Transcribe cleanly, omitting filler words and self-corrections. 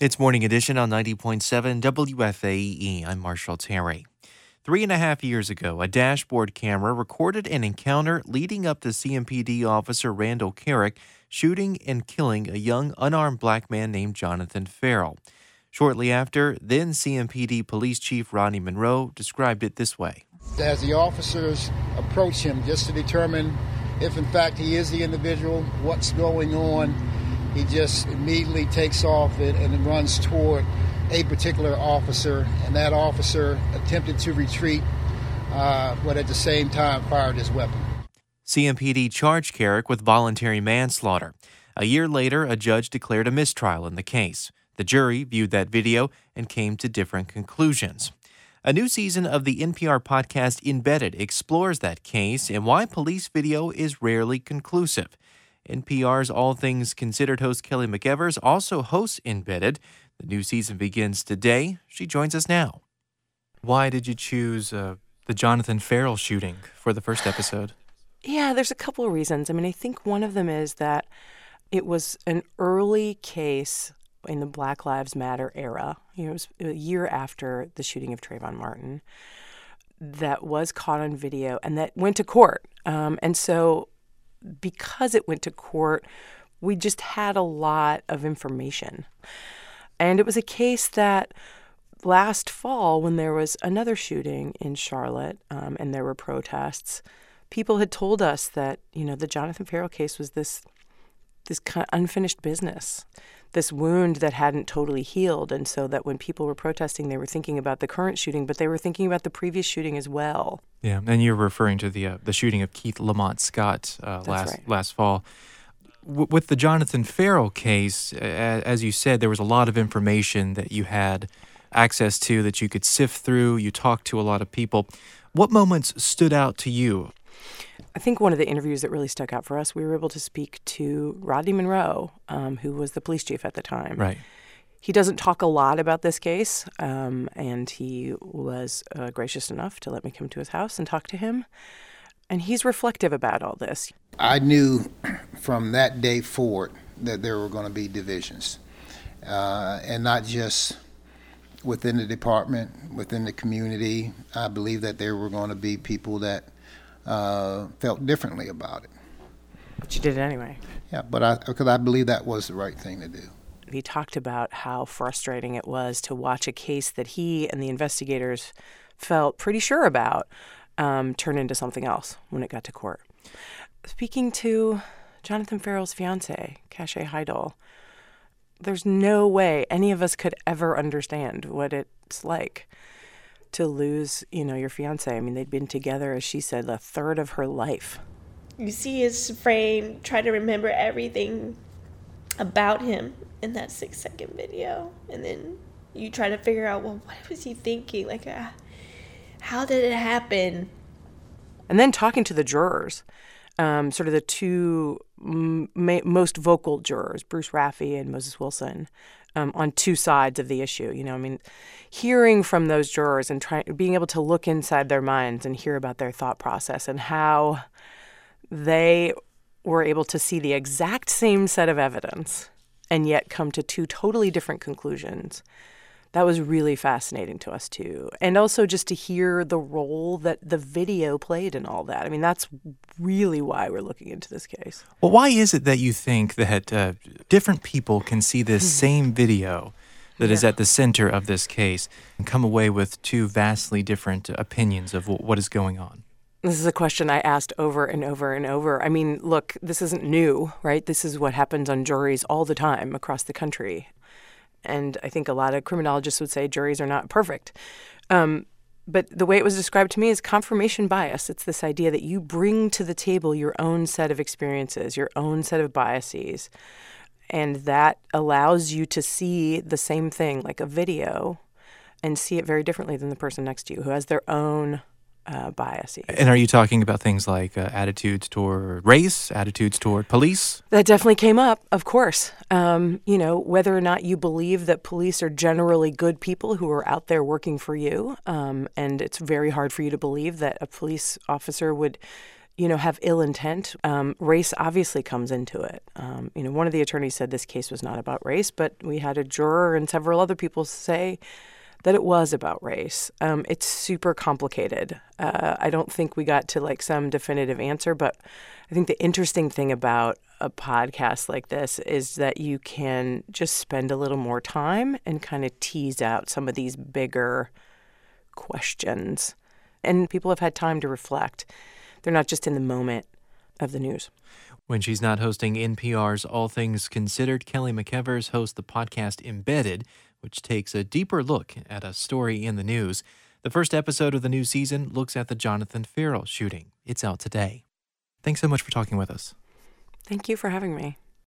It's Morning Edition on 90.7 WFAE. I'm Marshall Terry. 3.5 years ago, a dashboard camera recorded an encounter leading up to CMPD officer Randall Carrick shooting and killing a young unarmed black man named Jonathan Ferrell. Shortly after, then CMPD Police Chief Rodney Monroe described it this way. As the officers approach him just to determine if in fact he is the individual, what's going on, he just immediately takes off and runs toward a particular officer, and that officer attempted to retreat, but at the same time fired his weapon. CMPD charged Carrick with voluntary manslaughter. A year later, a judge declared a mistrial in the case. The jury viewed that video and came to different conclusions. A new season of the NPR podcast Embedded explores that case and why police video is rarely conclusive. NPR's All Things Considered host Kelly McEvers also hosts Embedded. The new season begins today. She joins us now. Why did you choose the Jonathan Ferrell shooting for the first episode? Yeah, there's a couple of reasons. I think one of them is that it was an early case in the Black Lives Matter era. It was a year after the shooting of Trayvon Martin that was caught on video and that went to court. And so because it went to court, we just had a lot of information. And it was a case that last fall, when there was another shooting in Charlotte and there were protests, people had told us that, the Jonathan Ferrell case was this kind of unfinished business, this wound that hadn't totally healed. And so that when people were protesting, they were thinking about the current shooting, but they were thinking about the previous shooting as well. Yeah, and you're referring to the shooting of Keith Lamont Scott last fall. With the Jonathan Ferrell case, as you said, there was a lot of information that you had access to that you could sift through. You talked to a lot of people. What moments stood out to you? I think one of the interviews that really stuck out for us, we were able to speak to Rodney Monroe, who was the police chief at the time. Right. He doesn't talk a lot about this case, and he was gracious enough to let me come to his house and talk to him. And he's reflective about all this. I knew from that day forward that there were going to be divisions, and not just within the department, within the community. I believe that there were going to be people that felt differently about it. But you did it anyway. Yeah, because I believe that was the right thing to do. He talked about how frustrating it was to watch a case that he and the investigators felt pretty sure about turn into something else when it got to court. Speaking to Jonathan Ferrell's fiancée, Cache Heidel, there's no way any of us could ever understand what it's like to lose, your fiancé. They'd been together, as she said, a third of her life. You see his frame, try to remember everything about him in that 6-second video. And then you try to figure out, well, what was he thinking? How did it happen? And then talking to the jurors, sort of the two most vocal jurors, Bruce Raffi and Moses Wilson, on two sides of the issue. Hearing from those jurors and being able to look inside their minds and hear about their thought process and how they were able to see the exact same set of evidence and yet come to two totally different conclusions. That was really fascinating to us, too. And also just to hear the role that the video played in all that. That's really why we're looking into this case. Well, why is it that you think that different people can see this same video that is at the center of this case and come away with two vastly different opinions of what is going on? This is a question I asked over and over and over. Look, this isn't new, right? This is what happens on juries all the time across the country. And I think a lot of criminologists would say juries are not perfect. But the way it was described to me is confirmation bias. It's this idea that you bring to the table your own set of experiences, your own set of biases. And that allows you to see the same thing, like a video, and see it very differently than the person next to you who has their own biases. And are you talking about things like attitudes toward race, attitudes toward police? That definitely came up, of course. Whether or not you believe that police are generally good people who are out there working for you, and it's very hard for you to believe that a police officer would have ill intent. Race obviously comes into it. One of the attorneys said this case was not about race, but we had a juror and several other people say that it was about race. It's super complicated. I don't think we got to some definitive answer, but I think the interesting thing about a podcast like this is that you can just spend a little more time and kind of tease out some of these bigger questions. And people have had time to reflect. They're not just in the moment of the news. When she's not hosting NPR's All Things Considered, Kelly McEvers hosts the podcast Embedded, which takes a deeper look at a story in the news. The first episode of the new season looks at the Jonathan Ferrell shooting. It's out today. Thanks so much for talking with us. Thank you for having me.